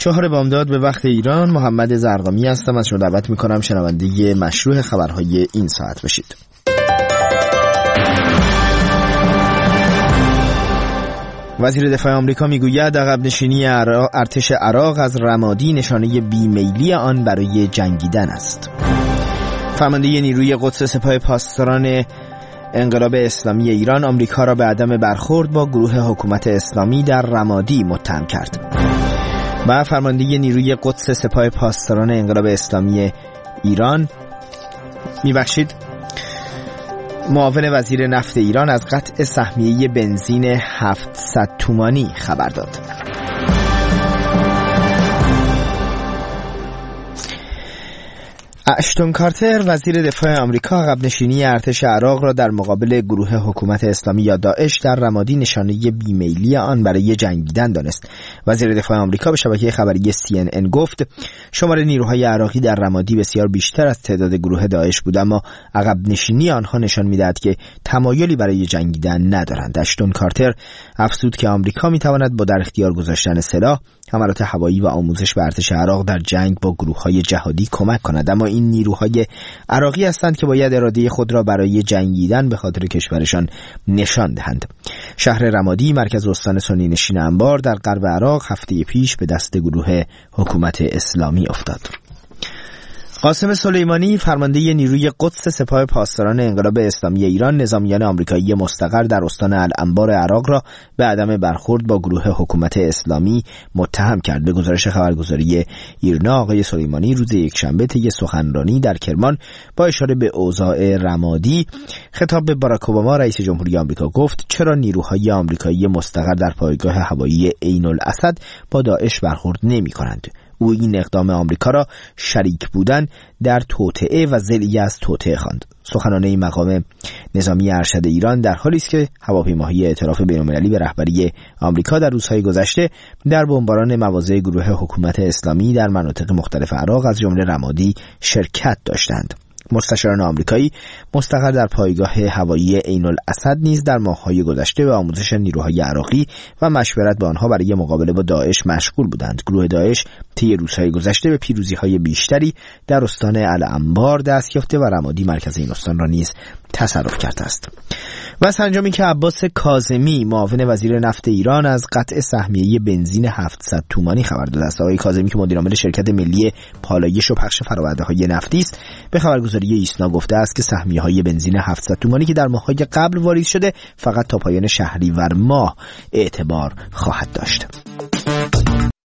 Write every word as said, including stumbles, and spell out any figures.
چهار بامداد به وقت ایران. محمد زرقامی هستم. از شما دعوت میکنم شنونده مشروع خبرهای این ساعت بشید. وزیر دفاع آمریکا میگوید عقب نشینی ارتش عراق از رمادی نشانه بیمیلی آن برای جنگیدن است. فرمانده نیروی قدس سپاه پاسداران انقلاب اسلامی ایران آمریکا را به عدم برخورد با گروه حکومت اسلامی در رمادی متهم کرد. و فرمانده نیروی قدس سپاه پاسداران انقلاب اسلامی ایران میبخشید معاون وزیر نفت ایران از قطع سهمیه بنزین هفتصد تومانی خبر داد. اشتون کارتر وزیر دفاع آمریکا عقب نشینی ارتش عراق را در مقابل گروه حکومت اسلامی یا داعش در رمادی نشانه بیمیلی آن برای جنگیدن دانست. وزیر دفاع آمریکا به شبکه خبری سی ان ان گفت شمار نیروهای عراقی در رمادی بسیار بیشتر از تعداد گروه داعش بود، اما عقب نشینی آنها نشان می‌دهد که تمایلی برای جنگیدن ندارند. اشتون کارتر افزود که آمریکا می‌تواند با در اختیار گذاشتن سلاح، حملات هوایی و آموزش به ارتش عراق در جنگ با گروه‌های جهادی کمک کند، اما این نیروهای عراقی هستند که باید اراده خود را برای جنگیدن به خاطر کشورشان نشان دهند. شهر رمادی مرکز استان سنی نشین انبار در غرب عراق هفته پیش به دست گروه حکومت اسلامی افتاد. قاسم سلیمانی فرمانده نیروی قدس سپاه پاسداران انقلاب اسلامی ایران نظامیان آمریکایی مستقر در استان الانبار عراق را به عدم برخورد با گروه حکومت اسلامی متهم کرد. به گزارش خبرگزاری ایرنا آقای سلیمانی روز یکشنبه طی سخنرانی در کرمان با اشاره به اوضاع رمادی خطاب به باراک اوباما رئیس جمهوری آمریکا گفت چرا نیروهای آمریکایی مستقر در پایگاه هوایی عین الاسد با داعش برخورد نمی‌کنند؟ او این اقدام آمریکا را شریک بودن در توطئه و ضلیع از توطئه خواند. سخنان مقام نظامی ارشد ایران در حالی است که هواپیماهای ائتلاف بین‌المللی به رهبری آمریکا در روزهای گذشته در بمباران مواضع گروه حکومت اسلامی در مناطق مختلف عراق از جمله رمادی شرکت داشتند. مستشاران آمریکایی مستقر در پایگاه هوایی عین الاسد نیز در ماه‌های گذشته به آموزش نیروهای عراقی و مشورت با آنها برای مقابله با داعش مشغول بودند. گروه داعش طی روزهای گذشته به پیروزی‌های بیشتری در استان الانبار دست یافته و رمادی مرکز این استان را نیز تصرف کرده است. و سرانجامی که عباس کاظمی معاون وزیر نفت ایران از قطع سهمیه بنزین هفتصد تومانی خبر داده است. آقای کاظمی که مدیر عامل شرکت ملی پالایش و پخش فرآورده‌های نفتی است به خبرگزاری ایسنا گفته است که سهمیه‌های بنزین هفتصد تومانی که در ماه‌های قبل واریز شده فقط تا پایان شهریور ماه اعتبار خواهد داشت.